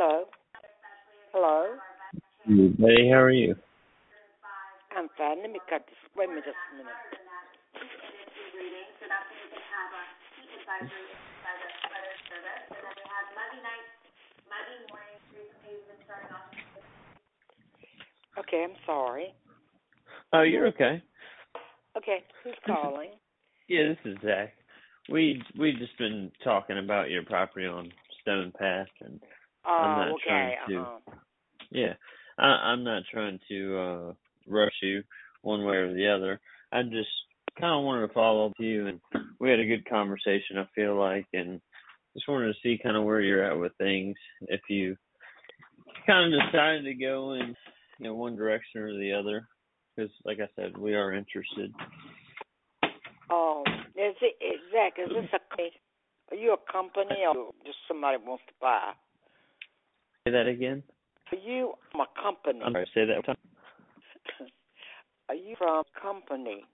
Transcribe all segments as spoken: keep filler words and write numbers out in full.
Hello. Hello. Hey, how are you? I'm fine. Let me cut this. Wait a minute, just a minute. Okay, I'm sorry. Oh, you're okay. Okay, who's calling? Yeah, this is Zach. We we just been talking about your property on Stone Path, and I'm Oh, not trying okay. to. Uh-uh. Yeah, I, I'm not trying to uh rush you one way or the other. I just kind of wanted to follow up with you, and we had a good conversation. I feel like, and just wanted to see kind of where you're at with things. If you kind of decided to go in, you know, one direction or the other, because like I said, we are interested. Um, is it, is Zach, is this a, are you a company or just somebody wants to buy? Say that again. Are you from a company? I'm sorry, say that one time. Are you from a company?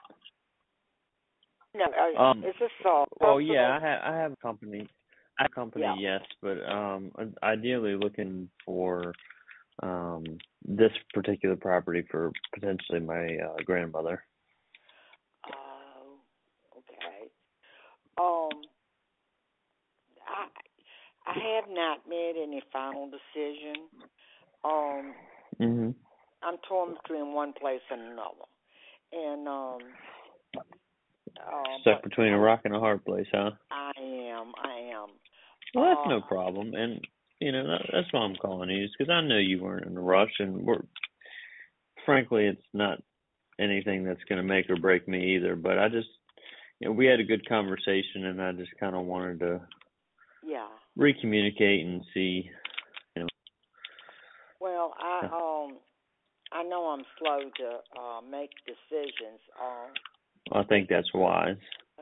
No, are, Um, is this a well, personal? yeah, I have I have a company. I have a Yeah. company, yes, but um, ideally looking for um this particular property for potentially my uh, grandmother. Oh, okay. Um, I I have not made any final decision. Um, Mhm. I'm torn between one place and another, and um, uh, Stuck but between a I rock and a hard place, huh? I am I am. Well, that's Uh, no problem, and you know that, that's why I'm calling you, is because I know you weren't in a rush, and we're frankly, it's not anything that's going to make or break me either. But I just, you know, we had a good conversation, and I just kind of wanted to yeah. recommunicate and see, you know. Well, I um I know I'm slow to uh, make decisions. Um, I think that's wise.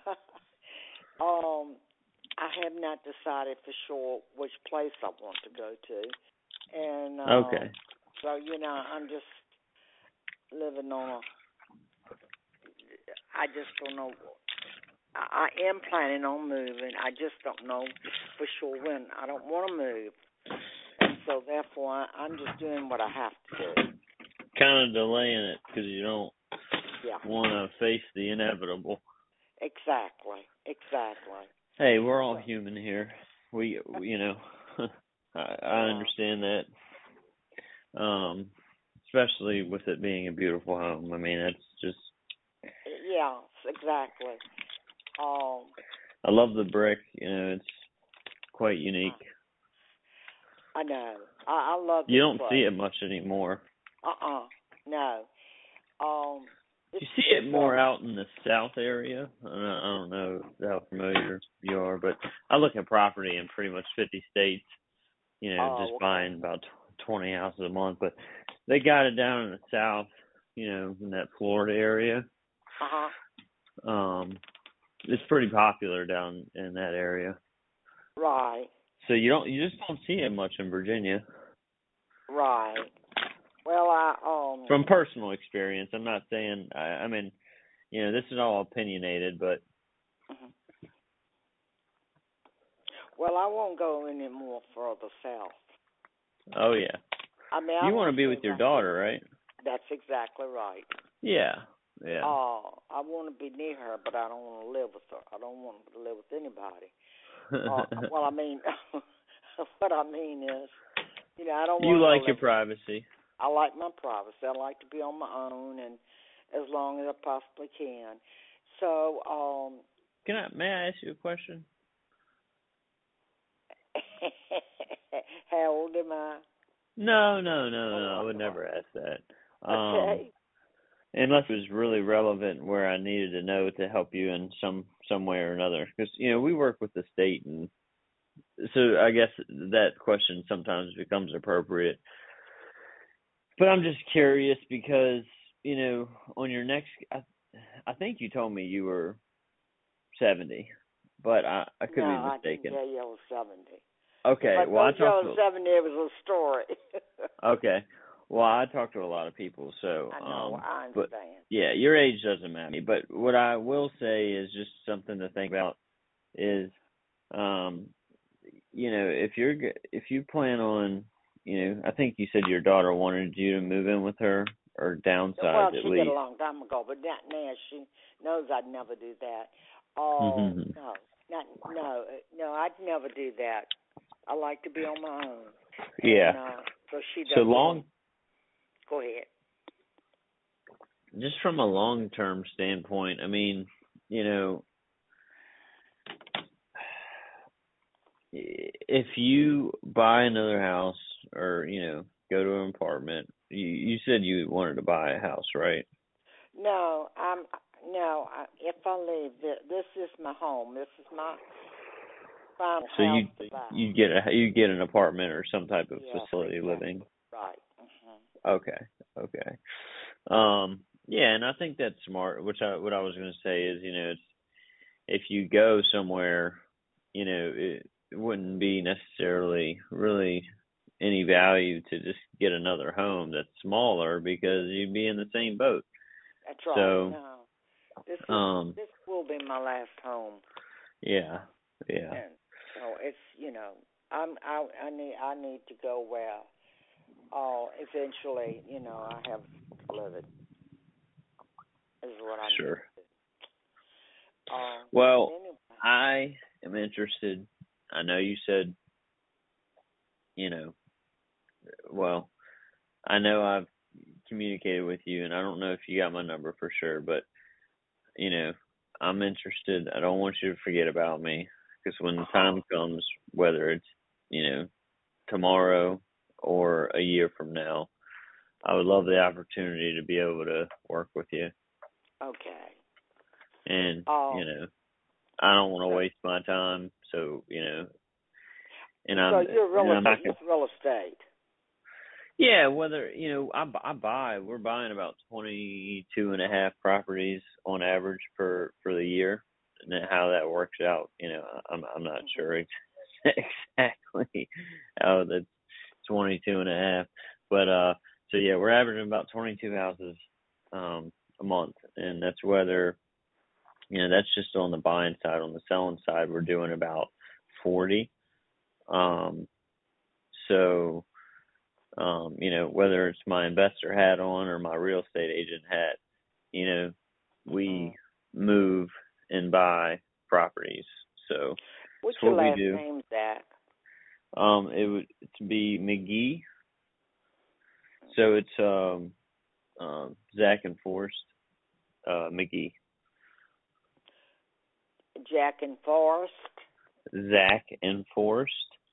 um, I have not decided for sure which place I want to go to, and um, Okay. so you know I'm just living on a. I just don't know. I, I am planning on moving. I just don't know for sure when. I don't want to move, and so therefore I, I'm just doing what I have to do. Kind of delaying it because you don't Yeah, want to face the inevitable. exactly, exactly. Hey, we're all So, human here. We, we you know, I, I yeah, understand that. Um, especially with it being a beautiful home. I mean, it's just. yeah, exactly. Um, I love the brick. You know, it's quite unique. I know. I, I love You this don't see place. it much anymore. Uh-uh. No. Um, it's You see it's it a more out in the south area. I don't, I don't know how familiar you are, but I look at property in pretty much fifty states. You know, just oh okay. buying about twenty houses a month. But they got it down in the south. You know, in that Florida area. Uh huh. Um, it's pretty popular down in that area. Right. So you don't, you just don't see it much in Virginia. Right. Well, I um. From personal experience, I'm not saying. I, I mean, you know, this is all opinionated, but mhm. Well, I won't go any more further south. oh yeah, I mean, I you want want to to be stay with your right here. daughter, right? That's exactly right. Yeah, yeah. Uh, I want to be near her, but I don't want to live with her. I don't want to live with anybody. Uh, well, I mean, what I mean is, you know, I don't You want to go like your live. privacy. I like my privacy. I like to be on my own, and as long as I possibly can. So, um, Can I? May I ask you a question? how old am I? No, no, no, no. Oh, I would I'm sorry. never ask that. Um, Okay. unless it was really relevant where I needed to know to help you in some some way or another. Because you know we work with the state, and so I guess that question sometimes becomes appropriate. But I'm just curious because you know on your next, I, I think you told me you were seventy, but I I No, could be I didn't mistaken. tell you I was seventy. If Okay, I well I told you I talked was to seventy, it was a story. okay, well I talked to a lot of people, so I know. um, I but understand. yeah, your age doesn't matter. But what I will say is just something to think about is, um, you know, if you're g- if you plan on, you know, I think you said your daughter wanted you to move in with her or Well, downsize at she did a least. long time ago, but not now. She knows I'd never do that. Oh Mhm. no, not no, uh, no. I'd never do that. I like to be on my own, and Yeah. uh, so she So doesn't want. long, Go ahead. just from a long-term standpoint, I mean, you know, if you buy another house or, you know, go to an apartment, you you said you wanted to buy a house, right? No, I'm no. I, if I leave, thi- this is my home. This is my final So house you to buy. you get a you get an apartment or some type of Yes, facility exactly. living. Right. Mhm. Okay. Okay. Um yeah, and I think that's smart. Which I what I was going to say is, you know, it's if you go somewhere, you know, it, it wouldn't be necessarily really any value to just get another home that's smaller because you'd be in the same boat. That's right. So, No, this is um this will be my last home, yeah. Yeah. and so it's you know I'm I I need I need to go where uh eventually you know I have to live it is what I need Sure. to do. Um, Well, anyway, I am interested. I know you said, you know, well, I know I've communicated with you, and I don't know if you got my number for sure, but you know, I'm interested. I don't want you to forget about me because when the time comes, whether it's you know tomorrow or a year from now, I would love the opportunity to be able to work with you. okay. And Um, you know, I don't want to so waste my time. So you know, and so I'm you're and real I'm not estate. gonna. You're real estate. Yeah, whether you know, I, bu- I buy. We're buying about twenty-two and a half properties on average per for the year, and then how that works out, you know, I'm I'm not Mhm. sure ex- exactly how that's twenty-two and a half, but uh, so yeah, we're averaging about twenty-two houses um a month, and that's whether you know that's just on the buying side. On the selling side, we're doing about forty. Um, so um, you know, whether it's my investor hat on or my real estate agent hat, you know, we Mhm. move and buy properties. So What's it's your what we last do. name, Zach? Um, it would to be McGee. So it's um, um, Zach and Forrest uh, McGee. Jack and Forrest. Zach and Forrest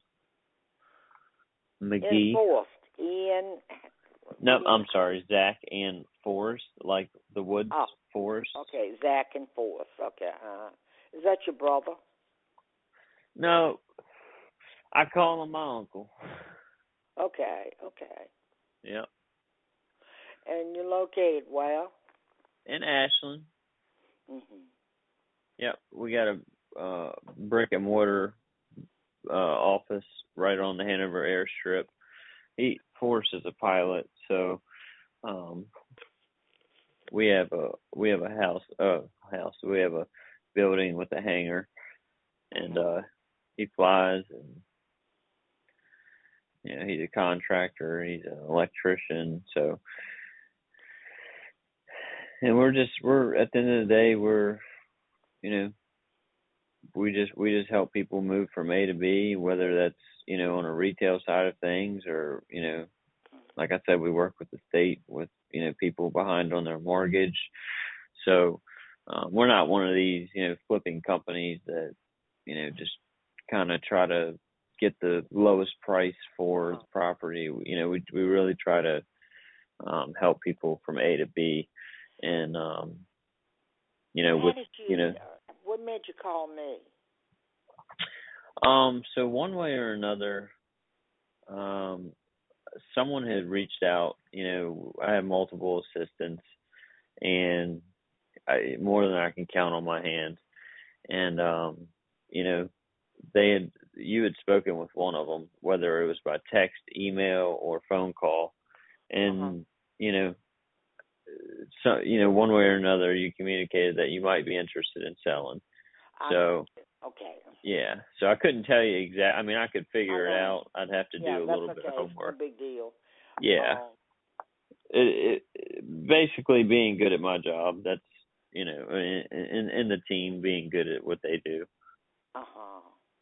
McGee. Enforced. Ian. No, Ian. I'm sorry, Zach and Forrest, like the woods Oh, forest. okay. Zach and Forrest. Okay. Uh, is that your brother? No, I call him my uncle. Okay. Okay. Yep. And you're located where? In Ashland. Mhm. Yep. We got a uh, brick and mortar uh, office right on the Hanover airstrip. He Forrest is a pilot, so um, we have a we have a house uh house. We have a building with a hangar, and Mhm. uh, he flies, and you know he's a contractor. He's an electrician, so and we're just we're at the end of the day we're you know we just we just help people move from A to B, whether that's you know on a retail side of things or you know like I said, we work with the state with you know people behind on their mortgage. So um, we're not one of these you know flipping companies that you know just kind of try to get the lowest price for the property. You know we we really try to um, help people from A to B, and um, you And know how with did you you? know Uh, what made you call me? um so one way or another um someone had reached out. You know, I have multiple assistants, and I, more than I can count on my hands. And um, you know, they had you had spoken with one of them, whether it was by text, email, or phone call, and Uh-huh. you know, so you know, one way or another, you communicated that you might be interested in selling. I got So you. Okay. Yeah, so I couldn't tell you exact. I mean, I could I figure it know. out. I'd have to Yeah, do a that's little bit okay. of It's no homework. big deal. Yeah, Um, it, it basically being good at my job. That's you know, and and and the team being good at what they do. uh huh.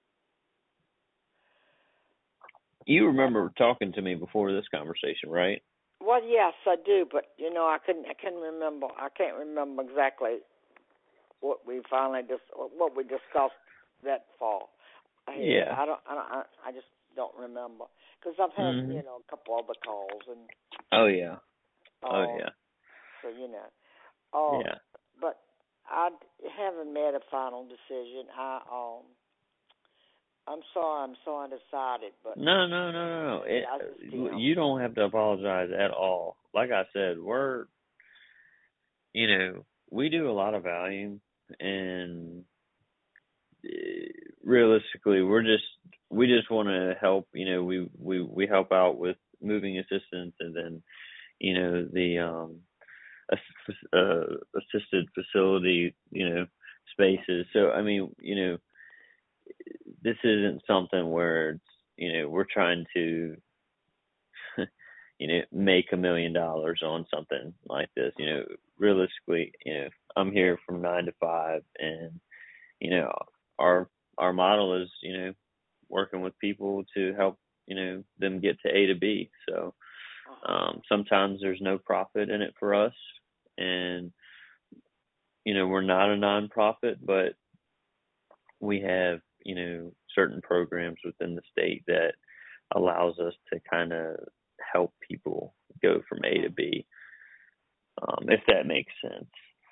You remember talking to me before this conversation, right? Well, yes, I do, but you know, I couldn't. I can't remember. I can't remember exactly what we finally dis what we discussed that fall. Ahead. Yeah. I don't. I don't. I, I just don't remember because I've had Mhm. you know a couple other calls and Oh yeah. Oh um. yeah. So you know. Uh, Yeah. but I d- haven't made a final decision. I um. I'm sorry. I'm so undecided, but No, no, no, no, no. It, I just am. you don't have to apologize at all. Like I said, we're, you know, we do a lot of value, and uh, realistically, we're just, we just want to help. You know, we we we help out with moving assistance, and then, you know, the um, ass- uh, assisted facility, you know, spaces. So I mean, you know, this isn't something where it's, you know, we're trying to you know, make a million dollars on something like this. You know, realistically, you know, I'm here from nine to five, and you know, our our model is, you know, working with people to help, you know, them get to A to B. So Uh-huh. um, sometimes there's no profit in it for us, and you know, we're not a nonprofit, but we have, you know, certain programs within the state that allows us to kind of help people go from A to Uh-huh. B, um, if that makes sense.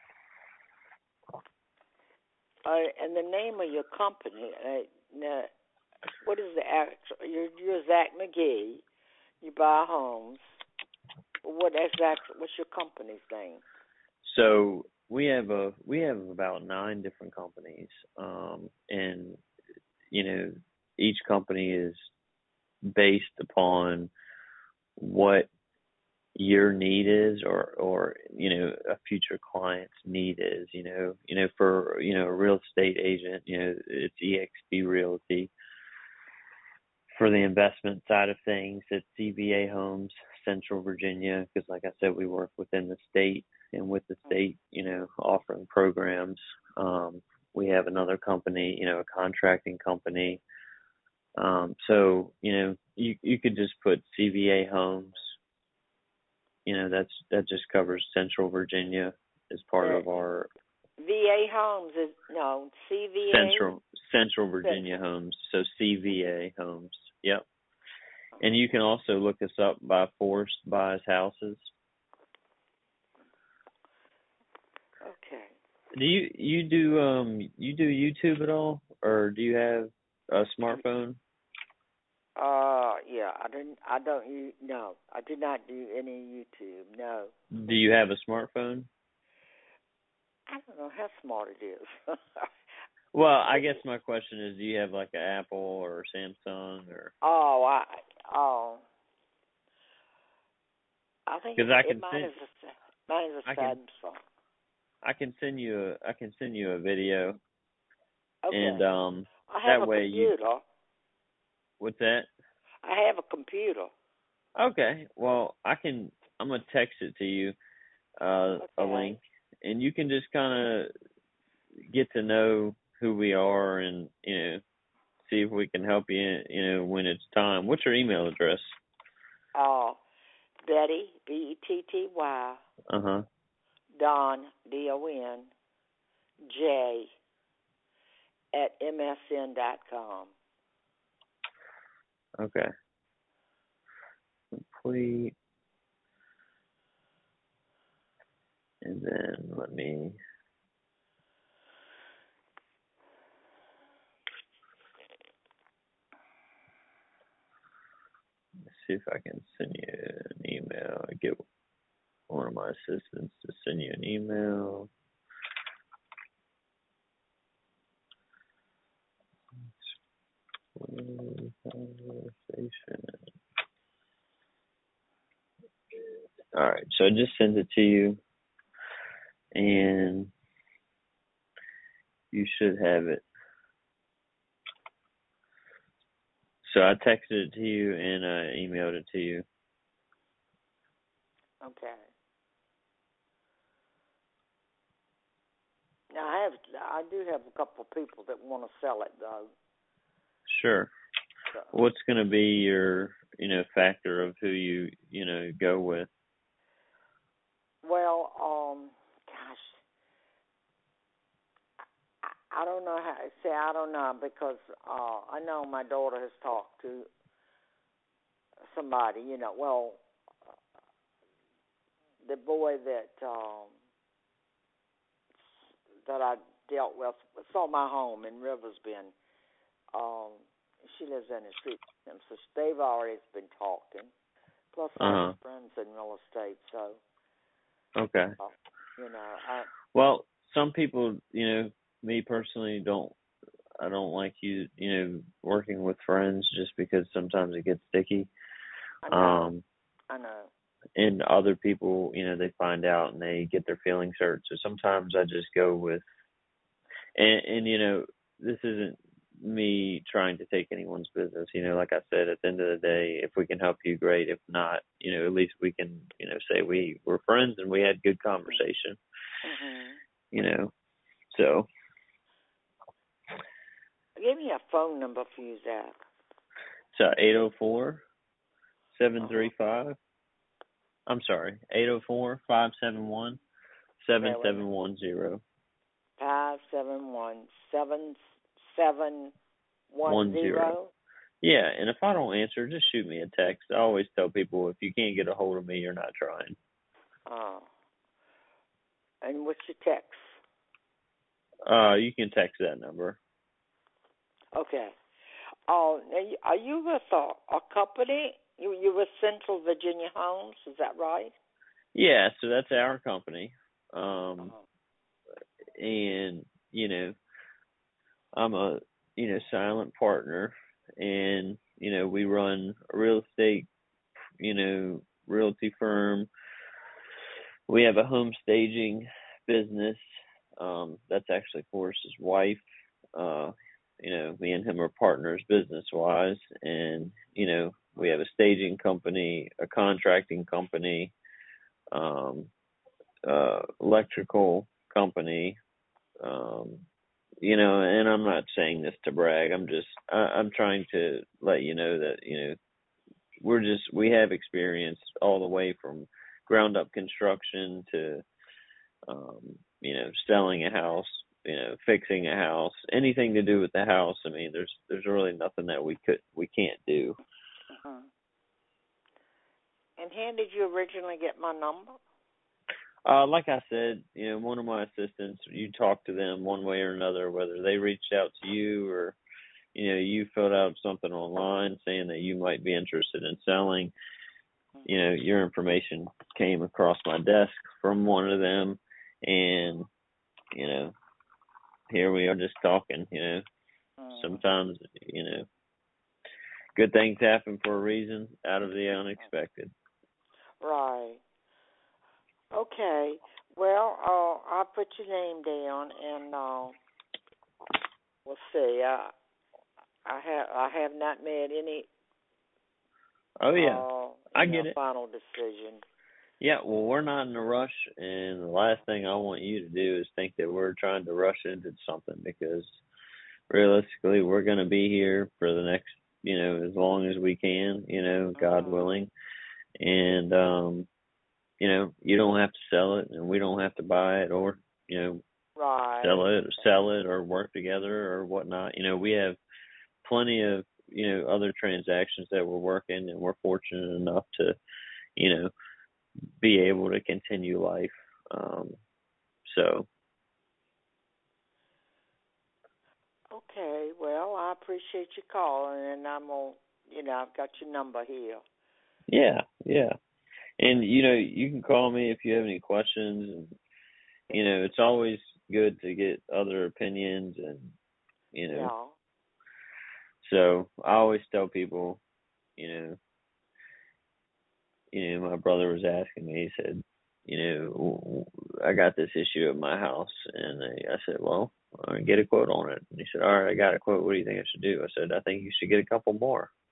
Uh, and the name of your company, uh, now, what is the actual? You're, you're Zach McGee. You buy homes. What exactly? What's your company's name? So we have a we have about nine different companies, um, and you know, each company is based upon what your need is, or or you know, a future client's need is. You know, you know, for you know, a real estate agent, you know, it's E X P Realty. For the investment side of things, it's C V A Homes, Central Virginia, because like I said, we work within the state, and with the state, you know, offering programs. Um, we have another company, you know, a contracting company. Um, so, you know, you you could just put C V A Homes. You know, that's that just covers Central Virginia as part The of our V A Homes is no C V A Central Central Virginia Central. Homes. So C V A Homes. Yep. And Uh-huh. you can also look us up by Forrest Buys Houses. Okay. Do you you do um you do YouTube at all, or do you have a smartphone? Uh, yeah. I didn't. I don't. You no. I did not do any YouTube. No. Do you have a smartphone? I don't know how smart it is. Well, I guess my question is, do you have like an Apple or Samsung, or oh, I oh. I think because it's I it can mine send is a mine is I a can Samsung. I can send you a I can send you a video, Okay. and um I have that a way you computer. what's that? I have a computer. Okay, well I can I'm gonna text it to you, uh a Okay. link, and you can just kind of get to know who we are, and you know, see if we can help you, you know, when it's time. What's your email address? Uh, Betty B E T T Y Uh huh. Don D O N J at M S N dot com. Okay. Complete. And then let me see if I can send you an email. I get one of my assistants to send you an email. Conversation. All right, so I just sent it to you, and you should have it So I texted it to you and I emailed it to you. Okay. Now I have, I do have a couple of people that want to sell it though. Sure. So. What's going to be your, you know, factor of who you, you know, go with? Well, um, gosh, I, I don't know how to say. I don't know because uh, I know my daughter has talked to somebody. You know, well, the boy that um, that I dealt with saw my home in Rivers Bend. Um, she lives in the street, and so they've already been talking. Plus, I Uh-huh. have friends in real estate, so Okay. uh, you know, I Well, some people, you know, me personally don't, I don't like you, you know, working with friends just because sometimes it gets sticky. I know, Um, I know. and other people, you know, they find out and they get their feelings hurt. So sometimes I just go with, and, and you know, this isn't me trying to take anyone's business. You know, like I said, at the end of the day, if we can help you, great. If not, you know, at least we can, you know, say we were friends and we had good conversation. Mm-hmm. You know, so. Give me a phone number for you, Zach. So eight oh four, seven three Uh-huh. five. I'm sorry, eight oh four, five seven one, seven Okay, wait a seven minute. one zero. Five seven one seven seven one One zero. zero. Yeah, and if I don't answer, just shoot me a text. I always tell people if you can't get a hold of me, you're not trying. Oh. And what's your text? Uh, you can text that number. Okay. Oh, now you- are you with a, a company? You you with Central Virginia Homes? Is that right? Yeah, so that's our company. Um, Uh-huh. and you know, I'm a you know silent partner, and you know we run a real estate you know realty firm. We have a home staging business. Um, that's actually Forrest's wife. Uh, you know, me and him are partners business wise, and you know, we have a staging company, a contracting company, um, uh, electrical company. Um, you know, and I'm not saying this to brag. I'm just, I, I'm trying to let you know that you know, we're just, we have experience all the way from ground up construction to um, you know, selling a house, you know, fixing a house, anything to do with the house. I mean, there's there's really nothing that we could we can't do. Uh-huh. And how did you originally get my number? Uh, like I said, you know, one of my assistants, you talk to them one way or another, whether they reached out to you or, you know, you filled out something online saying that you might be interested in selling. You know, your information came across my desk from one of them, and you know, here we are just talking. You know, Uh, sometimes, you know, good things happen for a reason, out of the unexpected. right. Okay. Well, uh, I'll put your name down, and uh, we'll see. I I have I have not made any Oh yeah, uh, I you know get it. final decision. Yeah, well, we're not in a rush, and the last thing I want you to do is think that we're trying to rush into something, because realistically, we're going to be here for the next, you know, as long as we can, you know, God Mm-hmm. willing. And, um, you know, you don't have to sell it, and we don't have to buy it, or, you know, Right. sell it, or sell it, or work together, or whatnot. You know, we have plenty of, you know, other transactions that we're working, and we're fortunate enough to, you know, be able to continue life. Um, so. Okay. Well, I appreciate your call, and I'm gonna, you know, I've got your number here. Yeah, yeah. And, you know, you can call me if you have any questions. And, you know, it's always good to get other opinions and, you know, Yeah. so I always tell people, you know, you know, my brother was asking me, he said, you know, I got this issue at my house. And I, I said, well, all right, get a quote on it. And he said, all right, I got a quote. What do you think I should do? I said, I think you should get a couple more.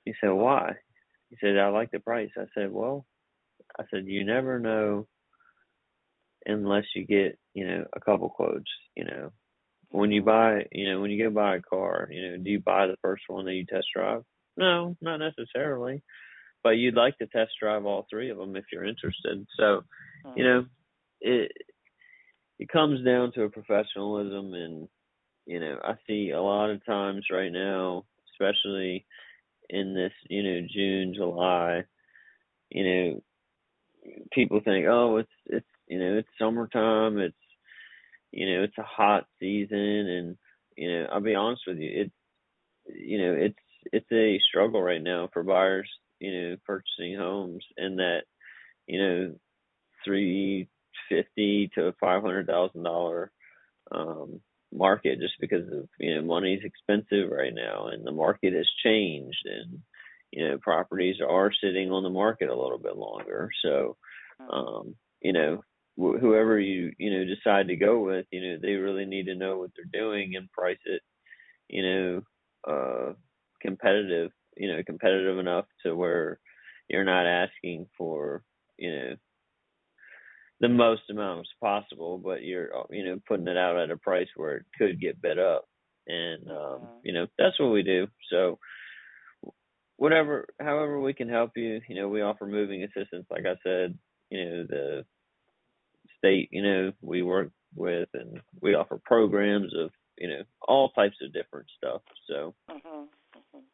He said, why? He said, I like the price. I said, well, I said, you never know unless you get, you know, a couple quotes, you know. When you buy, you know, when you go buy a car, you know, do you buy the first one that you test drive? No, not necessarily. But you'd like to test drive all three of them if you're interested. So, you know, it it comes down to a professionalism, and you know, I see a lot of times right now, especially in this, you know, June, July, you know, people think, oh, it's it's you know, it's summertime, it's you know, it's a hot season, and you know, I'll be honest with you, it's you know, it's it's a struggle right now for buyers, you know, purchasing homes, and that, you know, three fifty to five hundred thousand dollar um market, just because of, you know, money's expensive right now, and the market has changed, and you know, properties are sitting on the market a little bit longer. So um you know, wh- whoever you you know decide to go with, you know, they really need to know what they're doing and price it, you know, uh competitive, you know, competitive enough to where you're not asking for, you know, the most amounts possible, but you're, you know, putting it out at a price where it could get bid up. And um, you know, that's what we do. So whatever, however we can help you, you know, we offer moving assistance, like I said, you know, the state, you know, we work with, and we offer programs of, you know, all types of different stuff. So Mhm. Mhm.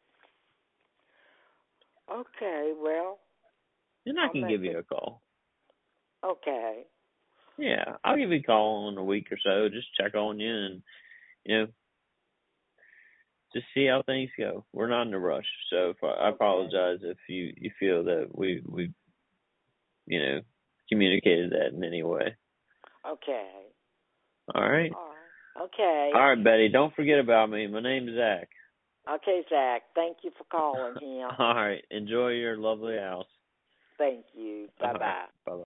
Okay, well, and I I'll can make give it. you a call. Okay. Yeah, I'll give you a call in a week or so, just check on you, and you know, just see how things go. We're not in a rush, so if I, I Okay. apologize if you you feel that we we you know communicated that in any way. Okay. All right, All right. Okay. all right, Betty. Don't forget about me. My name's Zach. Okay, Zach. Thank you for calling him. All right, enjoy your lovely house. Thank you. Bye All right, bye. bye bye.